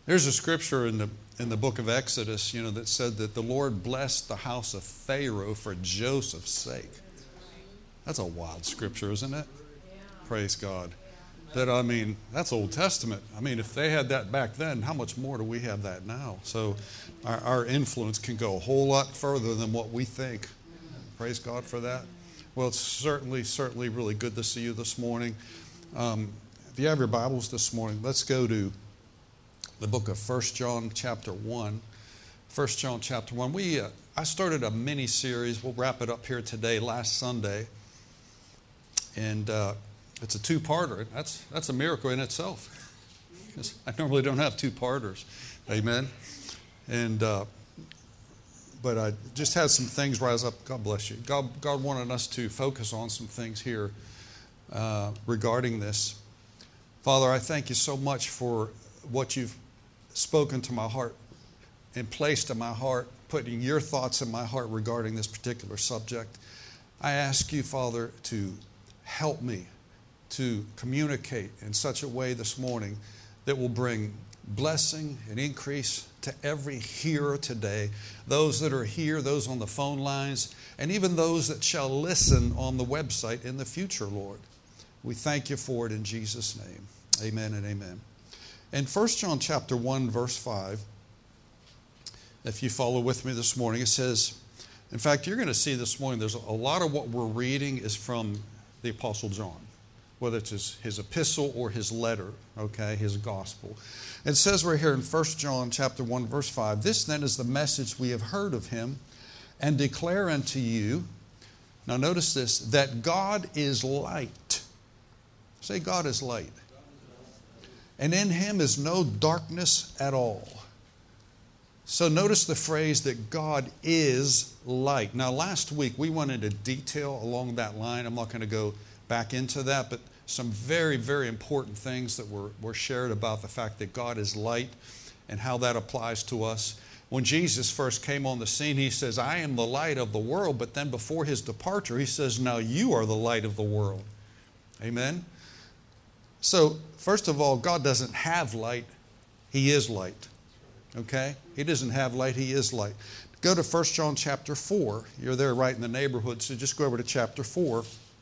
There's a scripture in the book of Exodus, that said that the Lord blessed the house of Pharaoh for Joseph's sake. That's a wild scripture, isn't it? Praise God. That's Old Testament. If they had that back then, how much more do we have that now? So our influence can go a whole lot further than what we think. Praise God for that. Well, it's certainly really good to see you this morning. If you have your Bibles this morning, let's go to the book of 1 John chapter 1. 1 John chapter 1. I started a mini-series. We'll wrap it up here today, last Sunday. And it's a two-parter. That's a miracle in itself. I normally don't have two-parters. Amen. And but I just had some things rise up. God bless you. God wanted us to focus on some things here regarding this. Father, I thank you so much for what you've spoken to my heart and placed in my heart, putting your thoughts in my heart regarding this particular subject. I ask you, Father, to help me to communicate in such a way this morning that will bring blessing and increase to every hearer today, those that are here, those on the phone lines, and even those that shall listen on the website in the future, Lord. We thank you for it in Jesus' name. Amen and amen. In 1 John chapter 1, verse 5, if you follow with me this morning, it says, in fact, you're going to see this morning, there's a lot of what we're reading is from the Apostle John, whether it's his epistle or his letter, okay, his gospel. It says right here in 1 John chapter 1, verse 5, this then is the message we have heard of him and declare unto you, now notice this, that God is light. Say, God is light. And in him is no darkness at all. So notice the phrase that God is light. Now last week we went into detail along that line. I'm not going to go back into that, but some very, very important things that were shared about the fact that God is light and how that applies to us. When Jesus first came on the scene, he says, I am the light of the world. But then before his departure, he says, now you are the light of the world. Amen? So, first of all, God doesn't have light. He is light. Okay? He doesn't have light. He is light. Go to 1 John chapter 4. You're there right in the neighborhood, so just go over to chapter 4.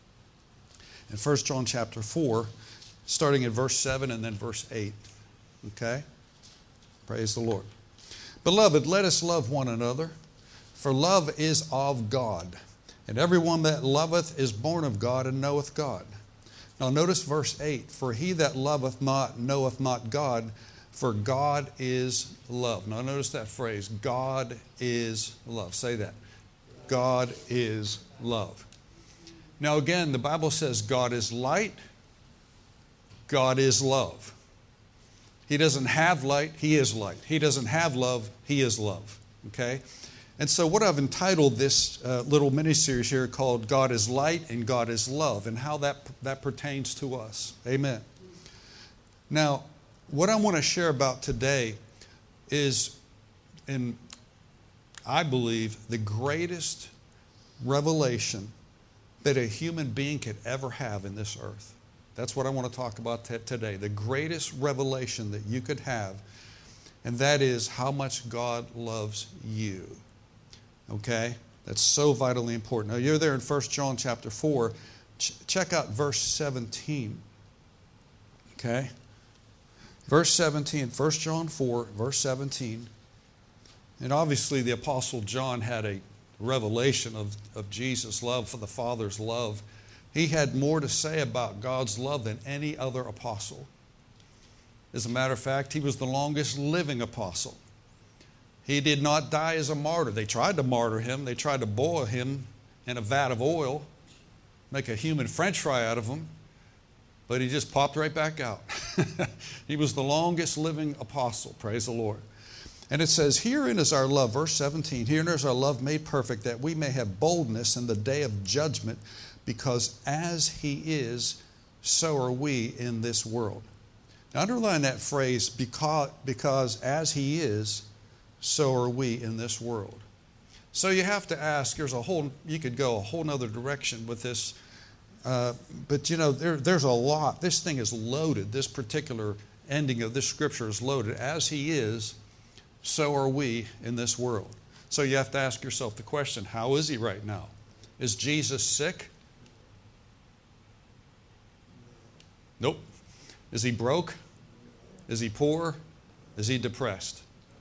In 1 John chapter 4, starting in verse 7 and then verse 8. Okay? Praise the Lord. Beloved, let us love one another, for love is of God. And everyone that loveth is born of God and knoweth God. Now notice verse 8. For he that loveth not knoweth not God, for God is love. Now notice that phrase, God is love. Say that. God is love. Now again, the Bible says God is light, God is love. He doesn't have light, He is light. He doesn't have love, He is love. Okay? And so what I've entitled this little mini-series here called God is Light and God is Love, and how that pertains to us. Amen. Now, what I want to share about today is, I believe, the greatest revelation that a human being could ever have in this earth. That's what I want to talk about today. The greatest revelation that you could have, and that is how much God loves you. Okay? That's so vitally important. Now, you're there in 1 John chapter 4. Check out verse 17. Okay? Verse 17, 1 John 4, verse 17. And obviously the Apostle John had a revelation of Jesus' love, for the Father's love. He had more to say about God's love than any other apostle. As a matter of fact, he was the longest living apostle. He did not die as a martyr. They tried to martyr him. They tried to boil him in a vat of oil, make a human French fry out of him, but he just popped right back out. He was the longest living apostle, praise the Lord. And it says, herein is our love, verse 17, herein is our love made perfect, that we may have boldness in the day of judgment, because as he is, so are we in this world. Now underline that phrase, because as he is, so are we in this world. So you have to ask, you could go a whole nother direction with this, but there's a lot. This thing is loaded, this particular ending of this scripture is loaded. As He is, so are we in this world. So you have to ask yourself the question, how is He right now? Is Jesus sick? Nope. Is He broke? Is He poor? Is He depressed?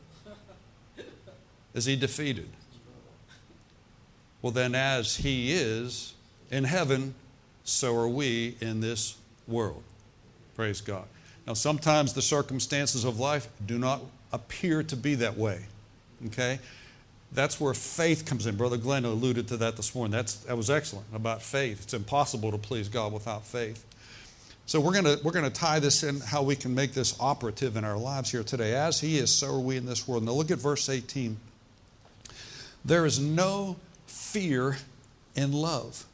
Is He defeated? Well, then, as He is in heaven, so are we in this world. Praise God. Now, sometimes the circumstances of life do not appear to be that way. Okay? That's where faith comes in. Brother Glenn alluded to that this morning. That was excellent about faith. It's impossible to please God without faith. So we're going to tie this in, how we can make this operative in our lives here today. As He is, so are we in this world. Now look at verse 18. There is no fear in love.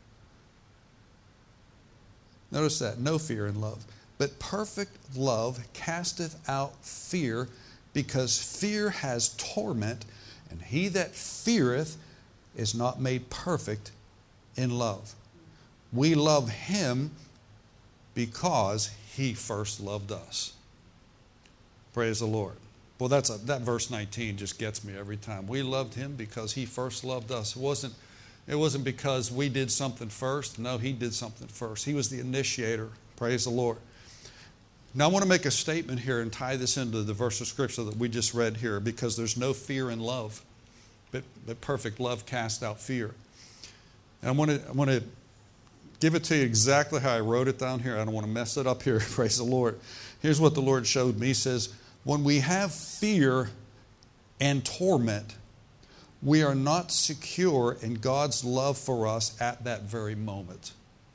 Notice that, no fear in love. But perfect love casteth out fear, because fear has torment, and he that feareth is not made perfect in love. We love Him because He first loved us. Praise the Lord. Well, that verse 19 just gets me every time. We loved Him because He first loved us. It wasn't because we did something first. No, He did something first. He was the initiator. Praise the Lord. Now I want to make a statement here and tie this into the verse of Scripture that we just read here, because there's no fear in love, but perfect love casts out fear. And I want to give it to you exactly how I wrote it down here. I don't want to mess it up here. Praise the Lord. Here's what the Lord showed me. He says, when we have fear and torment, we are not secure in God's love for us at that very moment.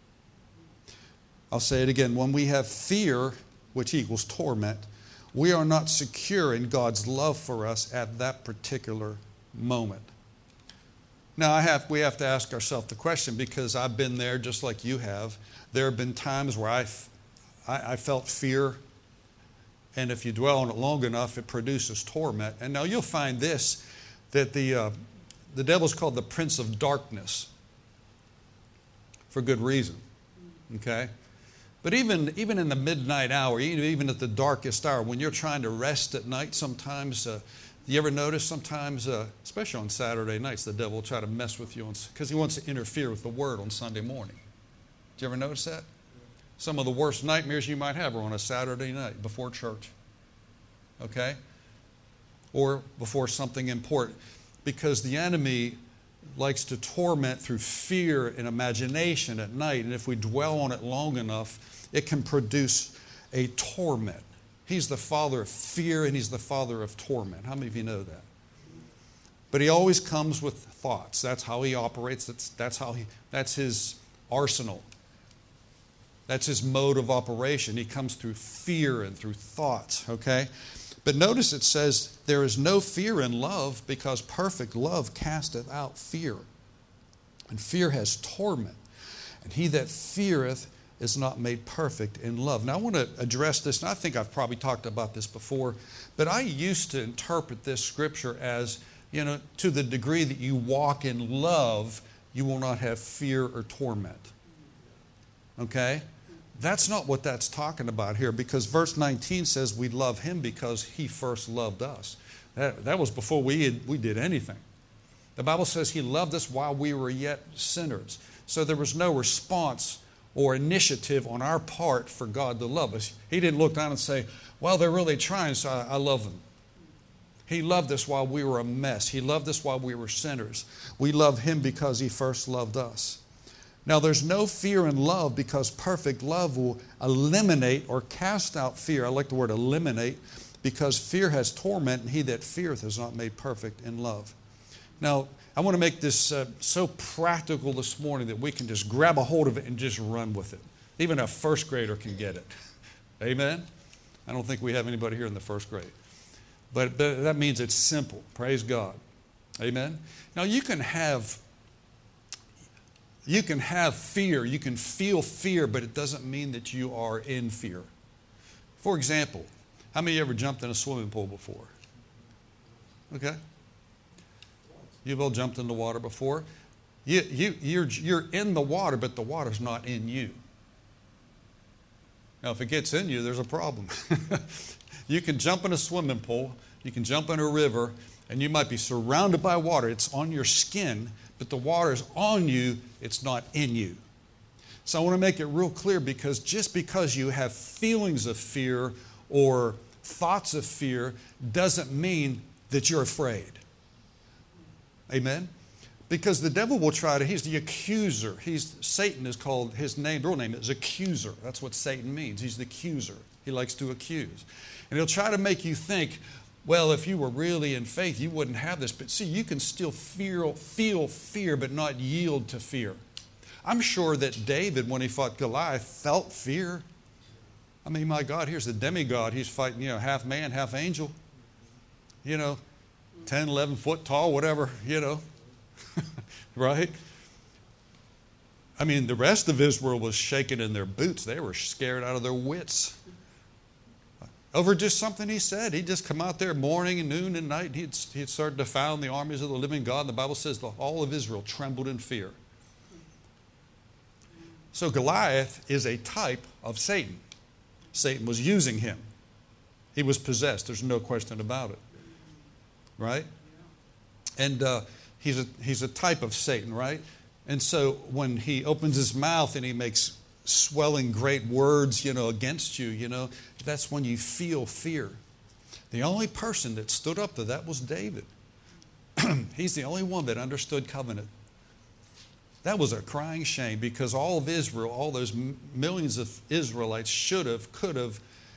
I'll say it again. When we have fear, which equals torment, we are not secure in God's love for us at that particular moment. Now, we have to ask ourselves the question, because I've been there just like you have. There have been times where I felt fear, and if you dwell on it long enough, it produces torment. And now you'll find this, that the devil's called the prince of darkness for good reason. Okay? But even in the midnight hour, even at the darkest hour, when you're trying to rest at night, sometimes, you ever notice sometimes, especially on Saturday nights, the devil will try to mess with you because he wants to interfere with the Word on Sunday morning. Did you ever notice that? Some of the worst nightmares you might have are on a Saturday night before church. Okay? Or before something important. Because the enemy likes to torment through fear and imagination at night. And if we dwell on it long enough, it can produce a torment. He's the father of fear, and He's the father of torment. How many of you know that? But He always comes with thoughts. That's how He operates. That's His arsenal. That's His mode of operation. He comes through fear and through thoughts, okay? But notice it says, there is no fear in love, because perfect love casteth out fear. And fear has torment. And he that feareth is not made perfect in love. Now I want to address this, and I think I've probably talked about this before, but I used to interpret this scripture as, to the degree that you walk in love, you will not have fear or torment. Okay? That's not what that's talking about here, because verse 19 says we love Him because He first loved us. That was before we did anything. The Bible says He loved us while we were yet sinners. So there was no response or initiative on our part for God to love us. He didn't look down and say, well, they're really trying, so I love them. He loved us while we were a mess. He loved us while we were sinners. We love Him because He first loved us. Now, there's no fear in love, because perfect love will eliminate or cast out fear. I like the word eliminate, because fear has torment, and he that feareth is not made perfect in love. Now, I want to make this so practical this morning that we can just grab a hold of it and just run with it. Even a first grader can get it. Amen? I don't think we have anybody here in the first grade. But that means it's simple. Praise God. Amen? Now, you can have fear, you can feel fear, but it doesn't mean that you are in fear. For example, how many of you ever jumped in a swimming pool before? Okay. You've all jumped in the water before. You're in the water, but the water's not in you. Now, if it gets in you, there's a problem. You can jump in a swimming pool, you can jump in a river, and you might be surrounded by water. It's on your skin, but the water is on you, it's not in you. So I want to make it real clear, because just because you have feelings of fear or thoughts of fear doesn't mean that you're afraid. Amen? Because the devil will try to, he's the accuser. Satan is called, his name, real name is accuser. That's what Satan means. He's the accuser. He likes to accuse. And he'll try to make you think, well, if you were really in faith, you wouldn't have this. But see, you can still feel fear, but not yield to fear. I'm sure that David, when he fought Goliath, felt fear. I mean, my God, here's the demigod. He's fighting, half man, half angel. 10, 11 foot tall, whatever, Right? I mean, the rest of Israel was shaking in their boots. They were scared out of their wits. Over just something he said. He'd just come out there morning and noon and night. He'd start defiling the armies of the living God. And the Bible says all of Israel trembled in fear. So Goliath is a type of Satan. Satan was using him. He was possessed. There's no question about it. Right? And he's a type of Satan, right? And so when he opens his mouth and he makes swelling great words, against you, that's when you feel fear. The only person that stood up to that was David. He's the only one that understood covenant. That was a crying shame, because all of Israel, all those millions of Israelites could have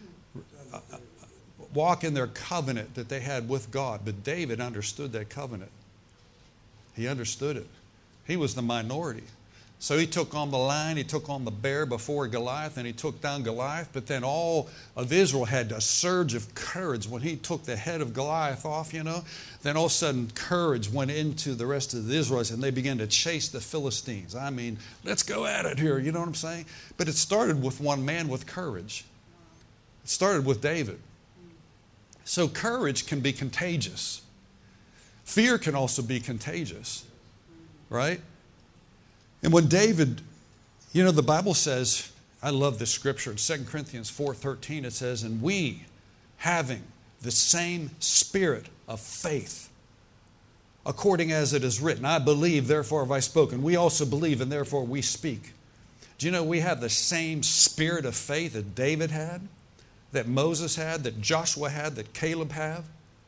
walk in their covenant that they had with God. But David understood that covenant. He understood it. He was the minority. So he took on the lion, he took on the bear before Goliath, and he took down Goliath. But then all of Israel had a surge of courage when he took the head of Goliath off, Then all of a sudden courage went into the rest of the Israelites, and they began to chase the Philistines. I mean, let's go at it here, you know what I'm saying? But it started with one man with courage. It started with David. So courage can be contagious. Fear can also be contagious, right? And when David, the Bible says, I love this scripture, in 2 Corinthians 4:13 it says, and we, having the same spirit of faith, according as it is written, I believe, therefore have I spoken. We also believe, and therefore we speak. Do you know we have the same spirit of faith that David had, that Moses had, that Joshua had, that Caleb have?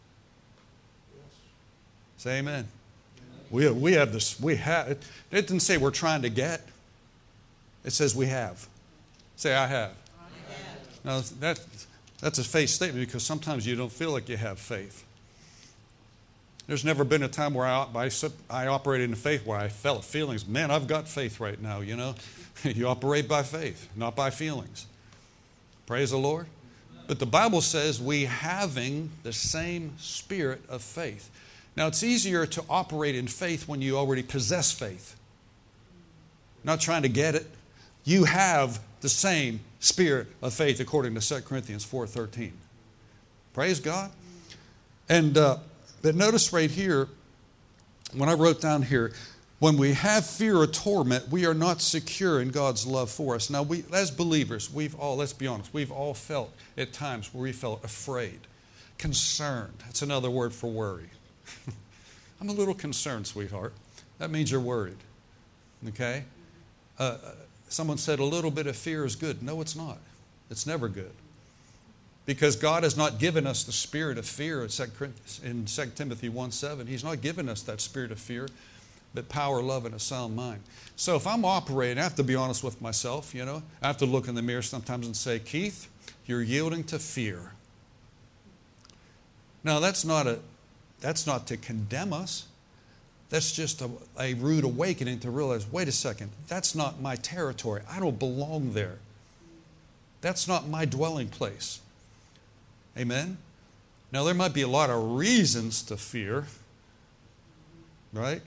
Say amen. We have this. We have. It didn't say we're trying to get. It says we have. Say I have. I have. Now that's a faith statement, because sometimes you don't feel like you have faith. There's never been a time where I operated in faith where I felt feelings. Man, I've got faith right now. You operate by faith, not by feelings. Praise the Lord. But the Bible says we having the same spirit of faith. Now, it's easier to operate in faith when you already possess faith. Not trying to get it. You have the same spirit of faith, according to 2 Corinthians 4:13. Praise God. And but notice right here, when I wrote down here, when we have fear or torment, we are not secure in God's love for us. Now, we, as believers, let's be honest, we've all felt at times where we felt afraid, concerned. That's another word for worry. I'm a little concerned, sweetheart. That means you're worried. Okay? Someone said a little bit of fear is good. No, it's not. It's never good. Because God has not given us the spirit of fear in 2 Timothy 1:7. He's not given us that spirit of fear, but power, love, and a sound mind. So if I'm operating, I have to be honest with myself, I have to look in the mirror sometimes and say, Keith, you're yielding to fear. Now, that's not to condemn us. That's just a rude awakening to realize, wait a second, that's not my territory. I don't belong there. That's not my dwelling place. Amen? Now, there might be a lot of reasons to fear, right?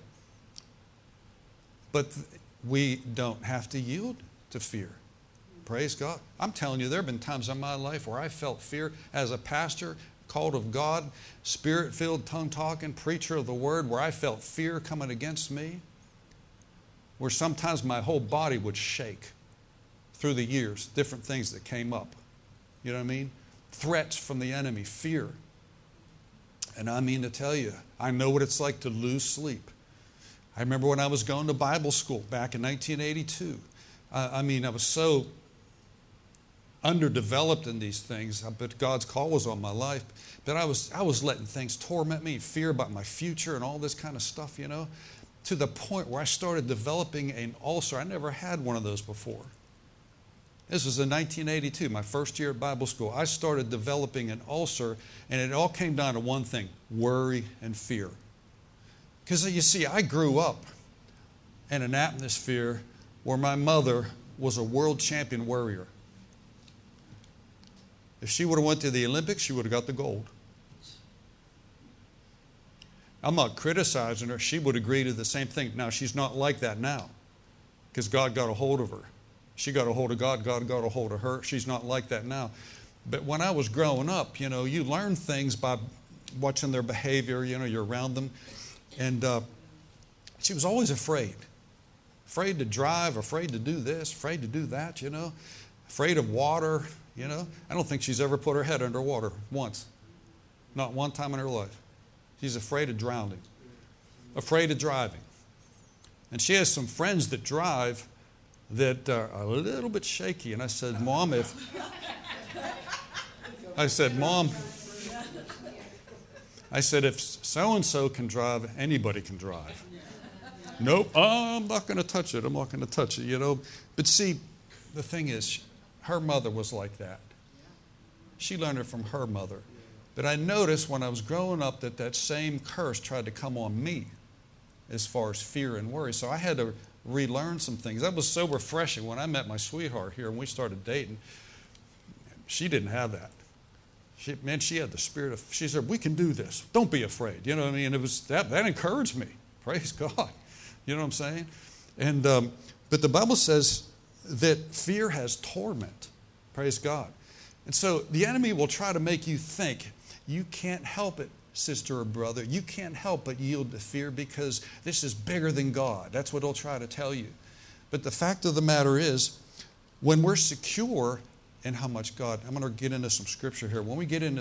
But we don't have to yield to fear. Praise God. I'm telling you, there have been times in my life where I felt fear as a pastor, called of God, spirit-filled, tongue-talking, preacher of the word, where I felt fear coming against me, where sometimes my whole body would shake. through the years, different things that came up. You know what I mean? Threats from the enemy, fear. And I mean to tell you, I know what it's like to lose sleep. I remember when I was going to Bible school back in 1982. I was so underdeveloped in these things, but God's call was on my life. But I was letting things torment me, fear about my future and all this kind of stuff, you know, to the point where I started developing an ulcer. I never had one of those before. This was in 1982, my first year at Bible school. I started developing an ulcer, and it all came down to one thing: worry and fear. Because you see, I grew up in an atmosphere where my mother was a world champion worrier. If she would have went to the Olympics, she would have got the gold. I'm not criticizing her. She would agree to the same thing. Now, she's not like that now because God got a hold of her. She got a hold of God. God got a hold of her. She's not like that now. But when I was growing up, you know, you learn things by watching their behavior. You know, you're around them. And she was always afraid. Afraid to drive, afraid to do this, afraid to do that, you know. Afraid of water, you know. I don't think she's ever put her head under water once. Not one time in her life. She's afraid of drowning. Afraid of driving. And she has some friends that drive that are a little bit shaky. And I said, Mom, if so-and-so can drive, anybody can drive. Nope, I'm not going to touch it. I'm not going to touch it, you know. But see, the thing is, her mother was like that. She learned it from her mother. But I noticed when I was growing up that same curse tried to come on me as far as fear and worry. So I had to relearn some things. That was so refreshing. When I met my sweetheart here and we started dating, she didn't have that. She had the spirit of, she said, we can do this. Don't be afraid. You know what I mean? It was that encouraged me. Praise God. You know what I'm saying? And but the Bible says that fear has torment. Praise God. And so the enemy will try to make you think you can't help it, sister or brother. You can't help but yield to fear because this is bigger than God. That's what he'll try to tell you. But the fact of the matter is, when we're secure in how much God, I'm going to get into some scripture here. When we get into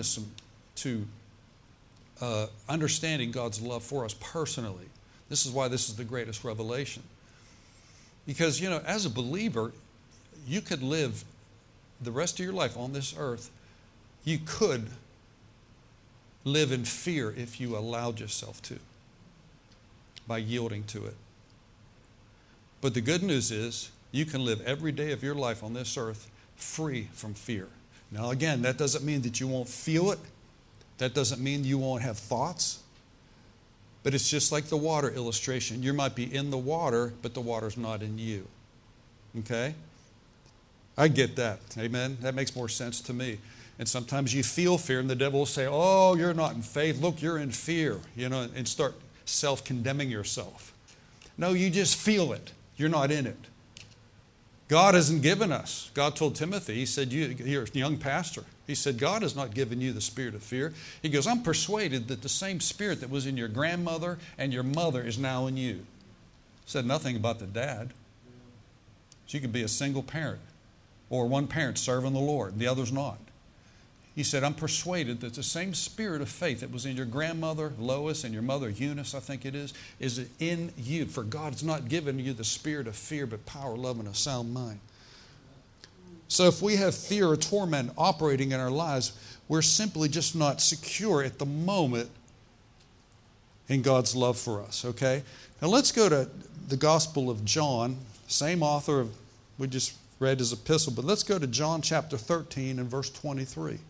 understanding God's love for us personally, this is why this is the greatest revelation. Because, you know, as a believer, you could live the rest of your life on this earth. You could live in fear if you allowed yourself to, by yielding to it. But the good news is you can live every day of your life on this earth free from fear. Now again, that doesn't mean that you won't feel it. That doesn't mean you won't have thoughts. But it's just like the water illustration. You might be in the water, but the water's not in you. Okay? I get that. Amen? That makes more sense to me. And sometimes you feel fear, and the devil will say, oh, you're not in faith. Look, you're in fear. You know, and start self-condemning yourself. No, you just feel it. You're not in it. God hasn't given us. God told Timothy, he said, you're a young pastor. He said, God has not given you the spirit of fear. He goes, I'm persuaded that the same spirit that was in your grandmother and your mother is now in you. Said nothing about the dad. So you could be a single parent or one parent serving the Lord and the other's not. He said, I'm persuaded that the same spirit of faith that was in your grandmother, Lois, and your mother, Eunice, I think it is in you. For God has not given you the spirit of fear, but power, love, and a sound mind. So if we have fear or torment operating in our lives, we're simply just not secure at the moment in God's love for us, okay? Now let's go to the Gospel of John, same author of, we just read his epistle, but let's go to John chapter 13 and verse 23.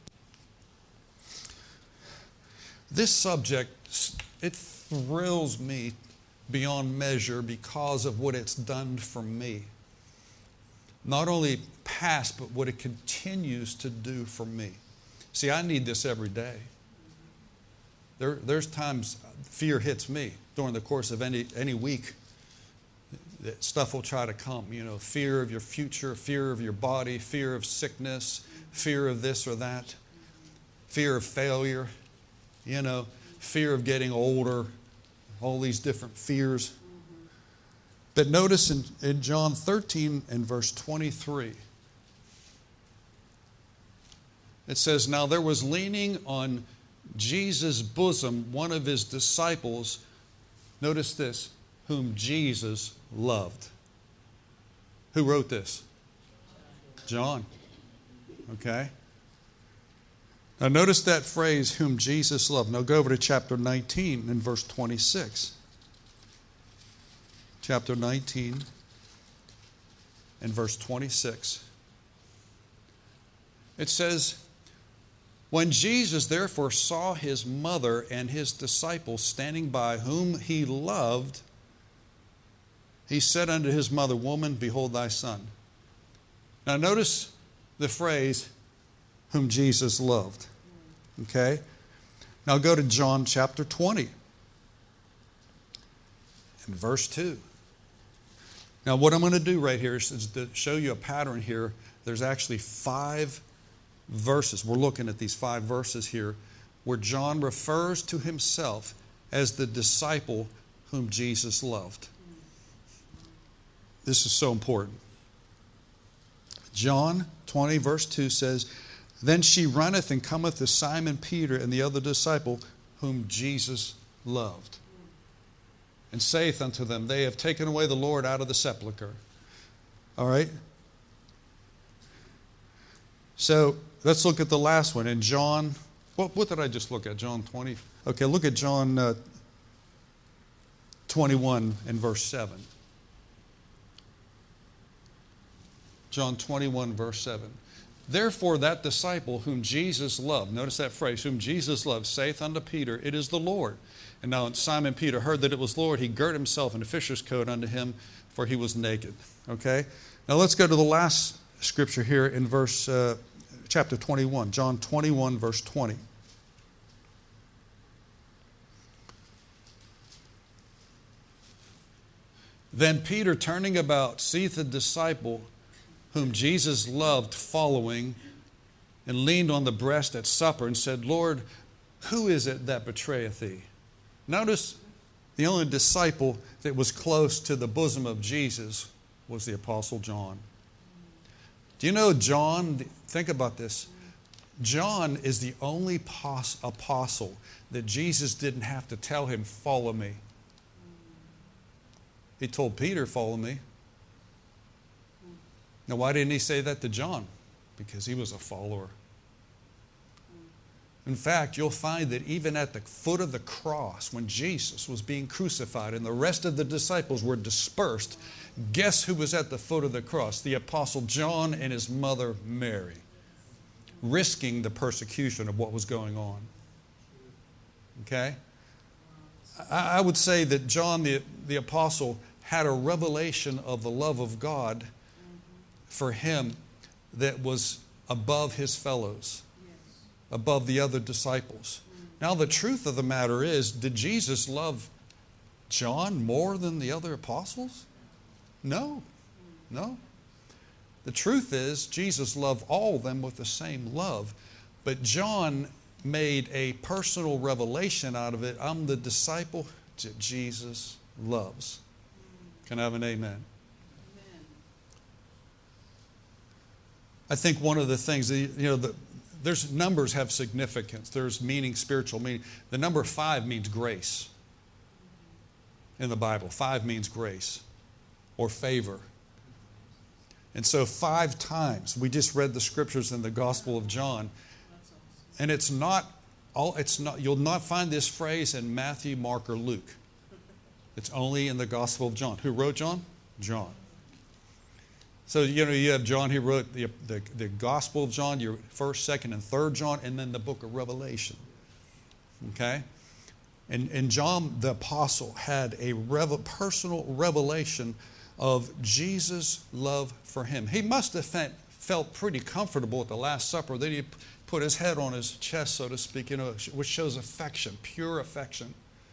This subject, it thrills me beyond measure because of what it's done for me. Not only past, but what it continues to do for me. See, I need this every day. There's times fear hits me during the course of any week. That stuff will try to come, you know, fear of your future, fear of your body, fear of sickness, fear of this or that, fear of failure. You know, fear of getting older, all these different fears. But notice in John 13 and verse 23, It says, now there was leaning on Jesus' bosom one of his disciples, notice this, whom Jesus loved. Who wrote this? John. Okay. Now notice that phrase, whom Jesus loved. Now go over to chapter 19 and verse 26. Chapter 19 and verse 26. It says, when Jesus therefore saw his mother and his disciples standing by, whom he loved, he said unto his mother, woman, behold thy son. Now notice the phrase, whom Jesus loved. Okay? Now go to John chapter 20 and verse 2. Now what I'm going to do right here is to show you a pattern here. There's actually 5 verses. We're looking at these 5 verses here where John refers to himself as the disciple whom Jesus loved. This is so important. John 20 verse 2 says, then she runneth and cometh to Simon Peter and the other disciple whom Jesus loved, and saith unto them, they have taken away the Lord out of the sepulchre. All right? So let's look at the last one. In John, what did I just look at? John 20? Okay, look at John 21 and verse 7. John 21 verse 7. Therefore that disciple whom Jesus loved, notice that phrase, whom Jesus loved, saith unto Peter, it is the Lord. And now Simon Peter heard that it was Lord. He girt himself in a fisher's coat unto him, for he was naked. Okay? Now let's go to the last scripture here in chapter 21. John 21 verse 20. Then Peter, turning about, seeth the disciple whom Jesus loved following, and leaned on the breast at supper and said, Lord, who is it that betrayeth thee? Notice the only disciple that was close to the bosom of Jesus was the Apostle John. Do you know John, think about this, John is the only apostle that Jesus didn't have to tell him, follow me. He told Peter, follow me. Now, why didn't he say that to John? Because he was a follower. In fact, you'll find that even at the foot of the cross, when Jesus was being crucified and the rest of the disciples were dispersed, guess who was at the foot of the cross? The Apostle John and his mother Mary, risking the persecution of what was going on. Okay? I would say that John the Apostle had a revelation of the love of God for him that was above his fellows, above the other disciples. Now the truth of the matter is, did Jesus love John more than the other apostles? No. The truth is, Jesus loved all of them with the same love. But John made a personal revelation out of it. I'm the disciple that Jesus loves. Can I have an amen? I think one of the things, there's numbers have significance. There's meaning, spiritual meaning. The number 5 means grace in the Bible. 5 means grace or favor. And so 5 times, we just read the scriptures in the Gospel of John. And you'll not find this phrase in Matthew, Mark, or Luke. It's only in the Gospel of John. Who wrote John? John. So, you have John, he wrote the Gospel of John, your 1st, 2nd, and 3rd John, and then the book of Revelation. Okay? And John the Apostle had a personal revelation of Jesus' love for him. He must have felt pretty comfortable at the Last Supper that he put his head on his chest, so to speak, which shows affection, pure affection.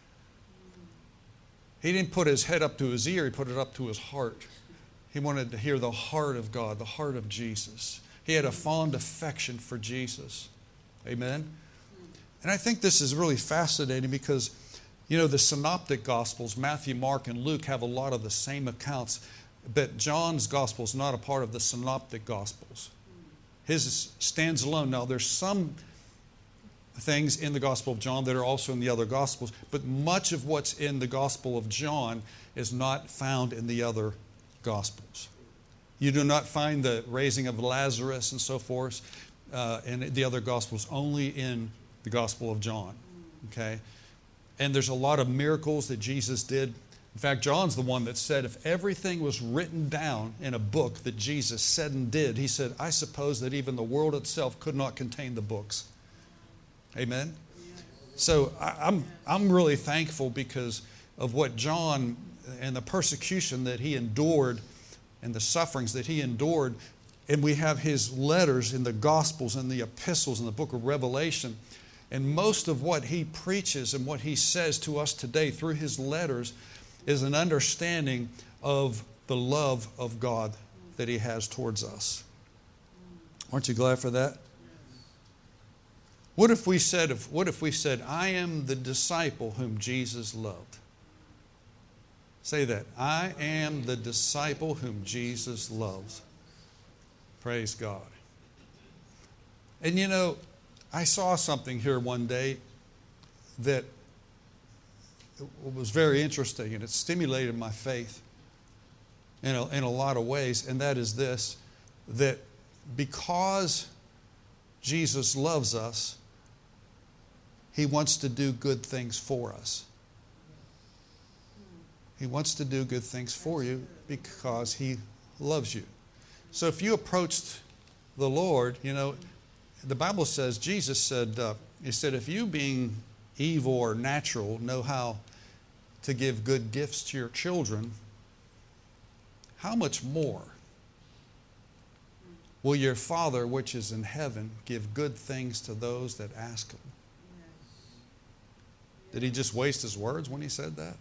He didn't put his head up to his ear, he put it up to his heart. He wanted to hear the heart of God, the heart of Jesus. He had a fond affection for Jesus. Amen? And I think this is really fascinating because, the synoptic Gospels, Matthew, Mark, and Luke, have a lot of the same accounts, but John's Gospel is not a part of the synoptic Gospels. His stands alone. Now, there's some things in the Gospel of John that are also in the other Gospels, but much of what's in the Gospel of John is not found in the other Gospels. You do not find the raising of Lazarus and so forth in the other Gospels, only in the Gospel of John. Okay? And there's a lot of miracles that Jesus did. In fact, John's the one that said if everything was written down in a book that Jesus said and did, he said, I suppose that even the world itself could not contain the books. Amen? So I'm really thankful because of what John and the persecution that he endured and the sufferings that he endured. And we have his letters in the Gospels and the epistles in the book of Revelation. And most of what he preaches and what he says to us today through his letters is an understanding of the love of God that he has towards us. Aren't you glad for that? What if we said, I am the disciple whom Jesus loved? Say that. I am the disciple whom Jesus loves. Praise God. And you know, I saw something here one day that was very interesting, and it stimulated my faith in a lot of ways, and that is this, that because Jesus loves us, He wants to do good things for us. He wants to do good things for you because He loves you. So if you approached the Lord, you know, the Bible says, Jesus said, He said, if you being evil or natural know how to give good gifts to your children, how much more will your Father which is in heaven give good things to those that ask Him? Did He just waste His words when He said that?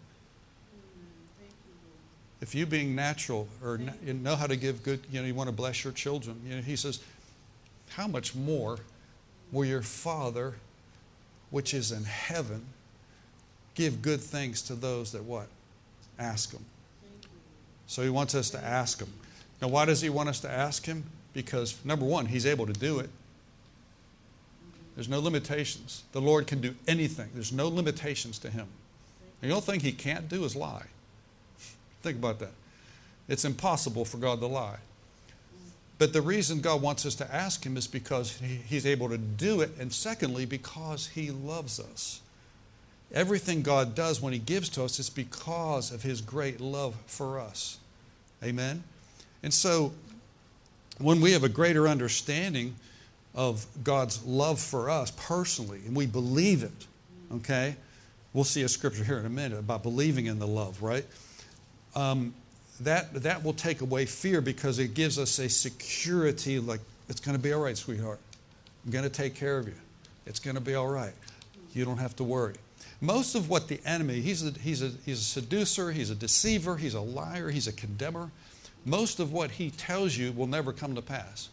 If you being natural or you know how to give good, you want to bless your children, He says, how much more will your Father which is in heaven give good things to those that what? Ask Him. So He wants us to ask Him. Now why does He want us to ask Him? Because number one, He's able to do it. There's no limitations. The Lord can do anything. There's no limitations to Him. And the only thing He can't do is lie. Think about that. It's impossible for God to lie. But the reason God wants us to ask Him is because He's able to do it, and secondly, because He loves us. Everything God does when He gives to us is because of His great love for us. Amen? And so, when we have a greater understanding of God's love for us personally, and we believe it, okay? We'll see a scripture here in a minute about believing in the love, right? That will take away fear because it gives us a security like, it's going to be all right, sweetheart. I'm going to take care of you. It's going to be all right. You don't have to worry. Most of what the enemy, he's a seducer, he's a deceiver, he's a liar, he's a condemner. Most of what he tells you will never come to pass.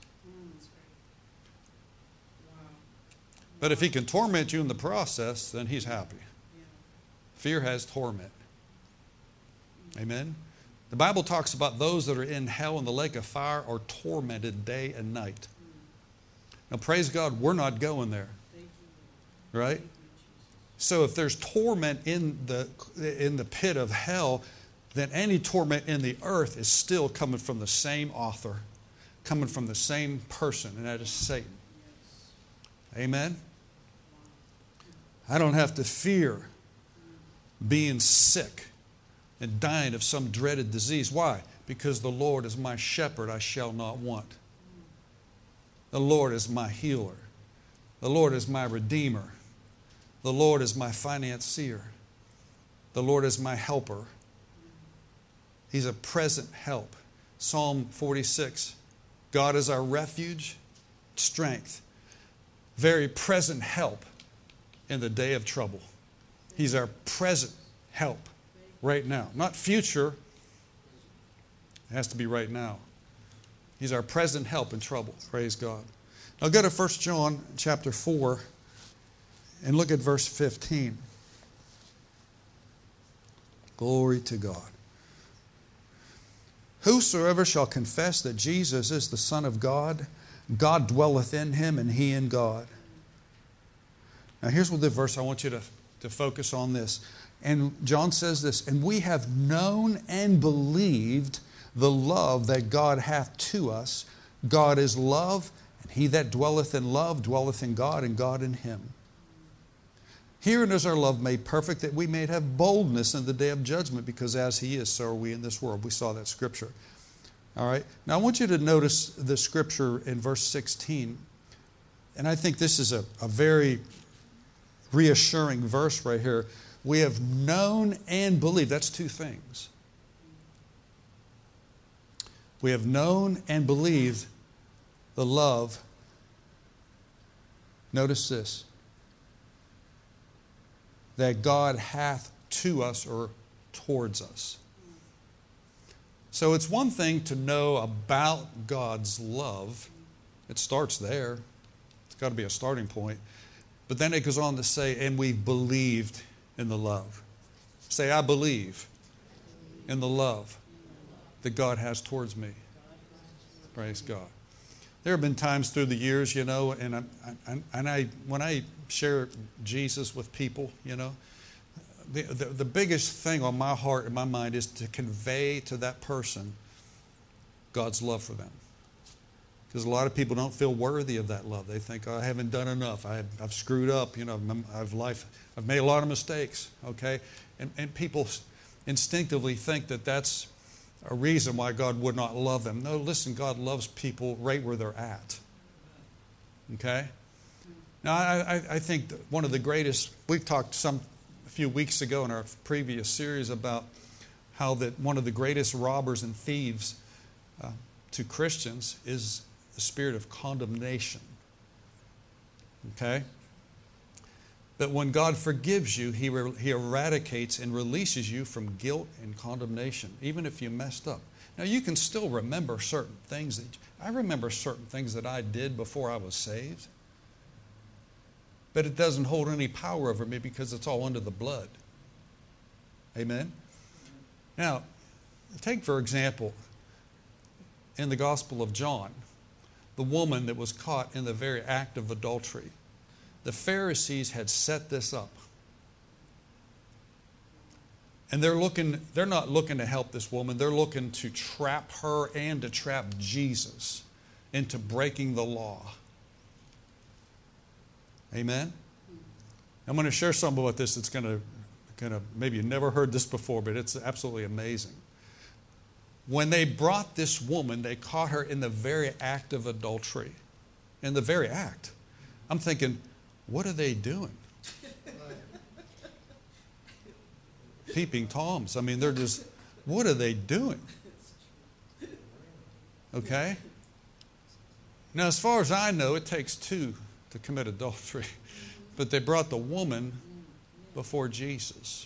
But if he can torment you in the process, then he's happy. Fear has torment. Amen? The Bible talks about those that are in hell and the lake of fire are tormented day and night. Now, praise God, we're not going there. Right? So if there's torment in the pit of hell, then any torment in the earth is still coming from the same author, coming from the same person, and that is Satan. Amen? I don't have to fear being sick and dying of some dreaded disease. Why? Because the Lord is my shepherd, I shall not want. The Lord is my healer. The Lord is my redeemer. The Lord is my financier. The Lord is my helper. He's a present help. Psalm 46, God is our refuge, strength, very present help in the day of trouble. He's our present help right now. Not future. It has to be right now. He's our present help in trouble. Praise God. Now go to 1 John chapter 4 and look at verse 15. Glory to God. Whosoever shall confess that Jesus is the Son of God, God dwelleth in him, and he in God. Now here's what the verse I want you to focus on this. And John says this, and we have known and believed the love that God hath to us. God is love, and he that dwelleth in love dwelleth in God, and God in him. Herein is our love made perfect, that we may have boldness in the day of judgment, because as he is, so are we in this world. We saw that scripture. All right. Now I want you to notice the scripture in verse 16. And I think this is a very reassuring verse right here. We have known and believed. That's two things. We have known and believed the love. Notice this. That God hath to us or towards us. So it's one thing to know about God's love. It starts there. It's got to be a starting point. But then it goes on to say, and we've believed in the love. Say, I believe in the love that God has towards me. Praise God. There have been times through the years, you know, and when I share Jesus with people, you know, the biggest thing on my heart and my mind is to convey to that person God's love for them. Because a lot of people don't feel worthy of that love. They think, oh, I haven't done enough. I've screwed up. You know, I've made a lot of mistakes. Okay, and people instinctively think that that's a reason why God would not love them. No, listen, God loves people right where they're at. Okay. Now, I think that one of the greatest. We've talked a few weeks ago in our previous series about how that one of the greatest robbers and thieves to Christians is the spirit of condemnation. Okay? But when God forgives you, He eradicates and releases you from guilt and condemnation, even if you messed up. Now, you can still remember certain things. I remember certain things that I did before I was saved. But it doesn't hold any power over me because it's all under the blood. Amen? Now, take for example, in the Gospel of John, the woman that was caught in the very act of adultery. The Pharisees had set this up. And they're not looking to help this woman. They're looking to trap her and to trap Jesus into breaking the law. Amen? I'm going to share something about this that's going to maybe you've never heard this before, but it's absolutely amazing. When they brought this woman, they caught her in the very act of adultery. In the very act. I'm thinking, what are they doing? Peeping Toms. I mean, they're just, what are they doing? Okay? Now, as far as I know, it takes two to commit adultery. But they brought the woman before Jesus.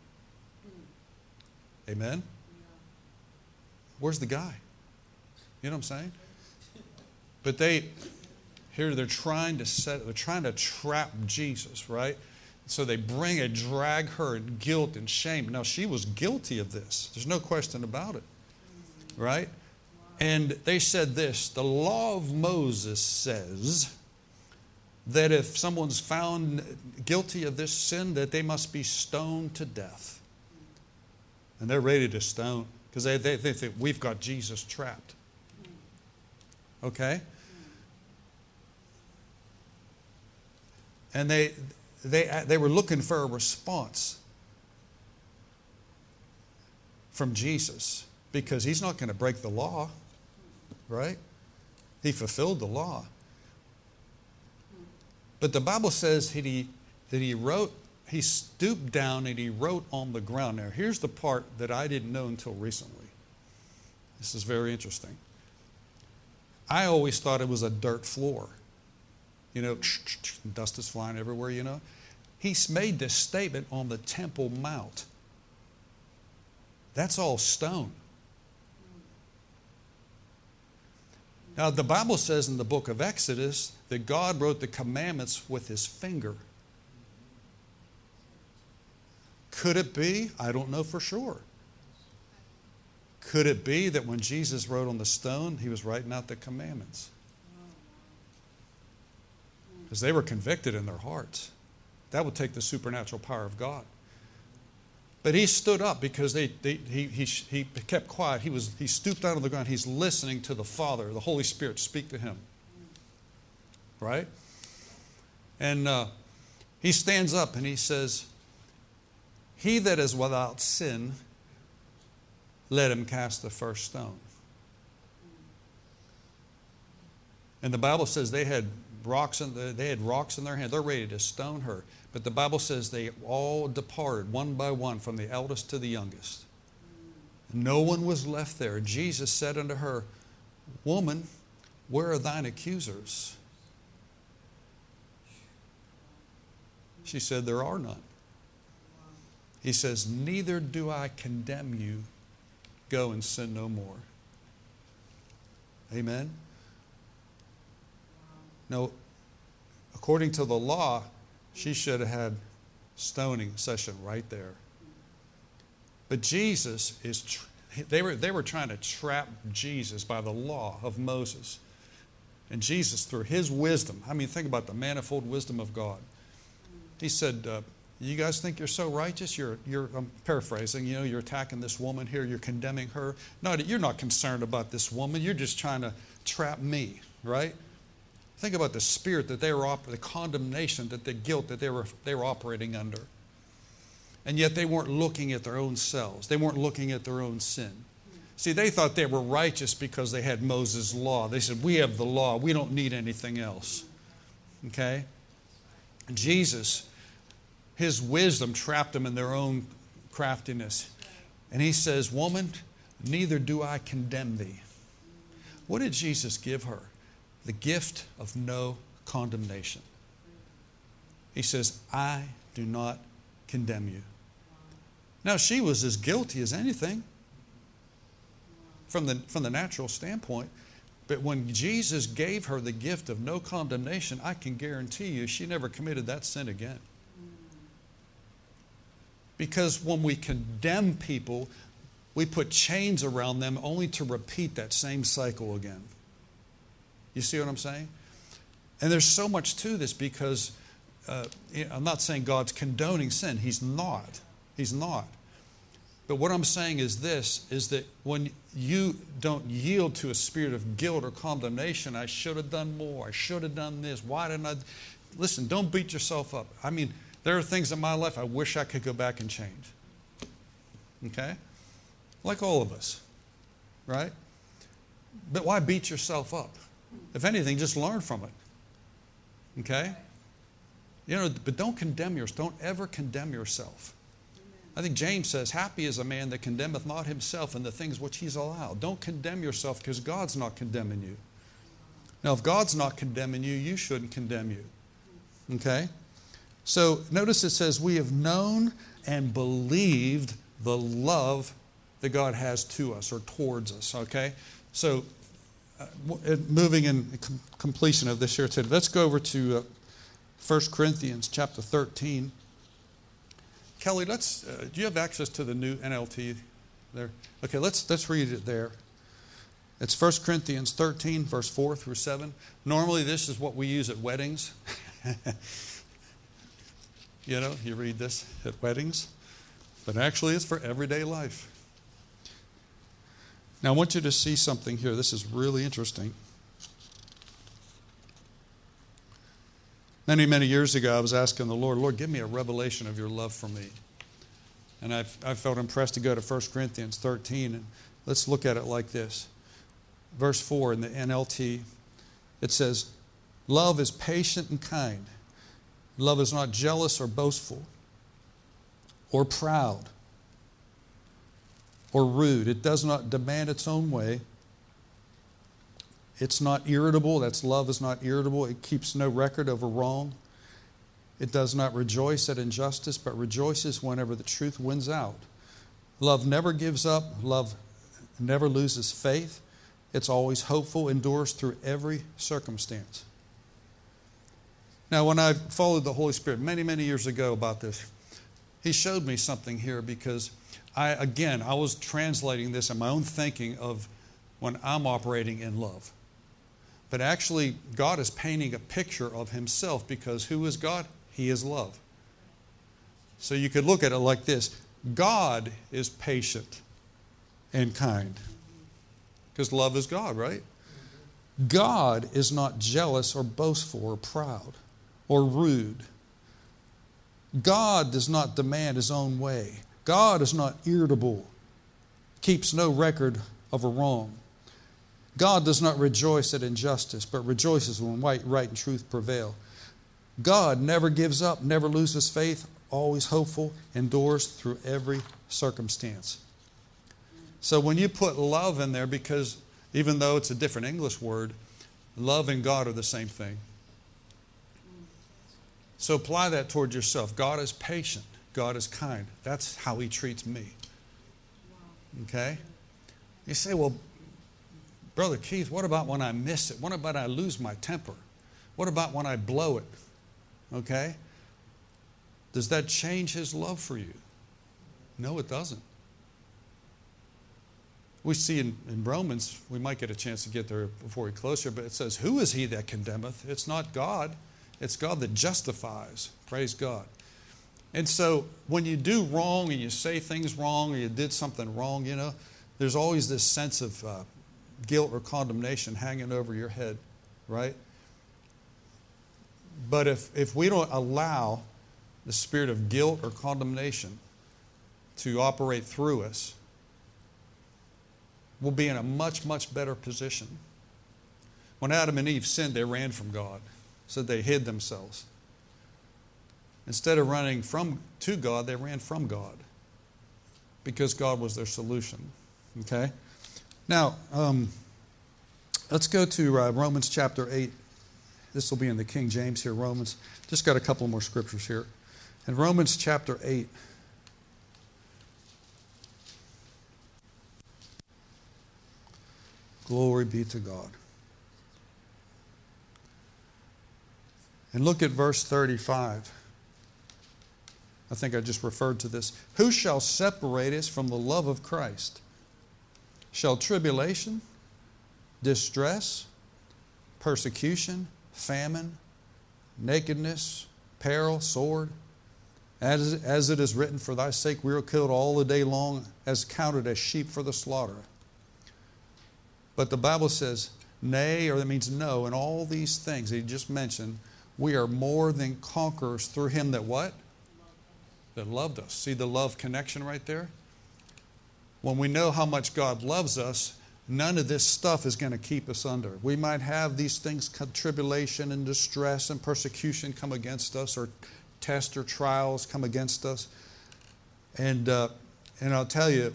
Amen? Where's the guy? You know what I'm saying? But they're trying to trap Jesus, right? So they drag her in guilt and shame. Now, she was guilty of this. There's no question about it, right? And they said this, the law of Moses says that if someone's found guilty of this sin, that they must be stoned to death. And they're ready to stone because they think we've got Jesus trapped. Okay? And they were looking for a response from Jesus because he's not going to break the law, right? He fulfilled the law. But the Bible says that he stooped down and he wrote on the ground. Now, here's the part that I didn't know until recently. This is very interesting. I always thought it was a dirt floor. You know, dust is flying everywhere, you know. He made this statement on the Temple Mount. That's all stone. Now, the Bible says in the book of Exodus that God wrote the commandments with his finger. Could it be? I don't know for sure. Could it be that when Jesus wrote on the stone, he was writing out the commandments? because they were convicted in their hearts. That would take the supernatural power of God. But he stood up because he kept quiet. He stooped down on the ground. He's listening to the Father, the Holy Spirit, speak to him. Right? And he stands up and he says, "He that is without sin, let him cast the first stone." And the Bible says they had rocks in their hand. They're ready to stone her. But the Bible says they all departed one by one, from the eldest to the youngest. No one was left there. Jesus said unto her, "Woman, where are thine accusers?" She said, "There are none." He says, "Neither do I condemn you. Go and sin no more." Amen? Now, according to the law, she should have had stoning session right there. But Jesus they were trying to trap Jesus by the law of Moses. And Jesus, through his wisdom, I mean, think about the manifold wisdom of God. He said, "You guys think you're so righteous? I'm paraphrasing, you're attacking this woman here, you're condemning her. No, you're not concerned about this woman. You're just trying to trap me," right? Think about the spirit that they were the condemnation, the guilt that they were operating under. And yet they weren't looking at their own selves. They weren't looking at their own sin. See, they thought they were righteous because they had Moses' law. They said, "We have the law. We don't need anything else." Okay? And Jesus, his wisdom trapped them in their own craftiness. And he says, "Woman, neither do I condemn thee." What did Jesus give her? The gift of no condemnation. He says, "I do not condemn you." Now, she was as guilty as anything from the natural standpoint. But when Jesus gave her the gift of no condemnation, I can guarantee you she never committed that sin again. Because when we condemn people, we put chains around them only to repeat that same cycle again. You see what I'm saying? And there's so much to this because I'm not saying God's condoning sin. He's not. He's not. But what I'm saying is this, is that when you don't yield to a spirit of guilt or condemnation, I should have done more, I should have done this, why didn't I? Listen, don't beat yourself up. I mean, there are things in my life I wish I could go back and change. Okay? Like all of us. Right? But why beat yourself up? If anything, just learn from it. Okay? But don't condemn yourself. Don't ever condemn yourself. I think James says, "Happy is a man that condemneth not himself in the things which he's allowed." Don't condemn yourself because God's not condemning you. Now, if God's not condemning you, you shouldn't condemn you. Okay? So notice it says, "We have known and believed the love that God has to us or towards us." Okay? So moving in completion of this here today, let's go over to 1 Corinthians chapter 13. Kelly, do you have access to the new NLT there? Okay, let's read it there. It's 1 Corinthians 13, verse 4 through 7. Normally this is what we use at weddings. You read this at weddings. But actually it's for everyday life. Now I want you to see something here. This is really interesting. Many, many years ago, I was asking the Lord, give me a revelation of your love for me. And I felt impressed to go to 1 Corinthians 13. And let's look at it like this. Verse 4 in the NLT, it says, "Love is patient and kind. Love is not jealous or boastful or proud or rude. It does not demand its own way. It's not irritable." That's love is not irritable. It keeps no record of a wrong. It does not rejoice at injustice, but rejoices whenever the truth wins out. Love never gives up. Love never loses faith. It's always hopeful, endures through every circumstance. Now, when I followed the Holy Spirit many, many years ago about this, He showed me something here because I was translating this in my own thinking of when I'm operating in love. But actually, God is painting a picture of himself, because who is God? He is love. So you could look at it like this. God is patient and kind, because love is God, right? God is not jealous or boastful or proud or rude. God does not demand his own way. God is not irritable, keeps no record of a wrong. God does not rejoice at injustice, but rejoices when right and truth prevail. God never gives up, never loses faith, always hopeful, endures through every circumstance. So when you put love in there, because even though it's a different English word, love and God are the same thing. So apply that toward yourself. God is patient. God is kind. That's how he treats me. Okay? You say, well, Brother Keith, what about when I miss it? What about I lose my temper? What about when I blow it? Okay? Does that change his love for you? No, it doesn't. We see in Romans, we might get a chance to get there before we close here, but it says, who is he that condemneth? It's not God. It's God that justifies. Praise God. And so when you do wrong and you say things wrong or you did something wrong, you know, there's always this sense of guilt or condemnation hanging over your head, right? But if we don't allow the spirit of guilt or condemnation to operate through us, we'll be in a much, much better position. When Adam and Eve sinned, they ran from God. So they hid themselves. Instead of running to God, they ran from God, because God was their solution. Okay? Now, let's go to Romans chapter 8. This will be in the King James here, Romans. Just got a couple more scriptures here. In Romans chapter 8, glory be to God. And look at verse 35. I think I just referred to this. Who shall separate us from the love of Christ? Shall tribulation, distress, persecution, famine, nakedness, peril, sword? As it is written, for thy sake we are killed all the day long, as counted as sheep for the slaughter. But the Bible says, nay, or that means no, in all these things that he just mentioned, we are more than conquerors through him that what? That loved us. See the love connection right there? When we know how much God loves us, none of this stuff is going to keep us under. We might have these things, tribulation and distress and persecution come against us, or tests or trials come against us. And I'll tell you,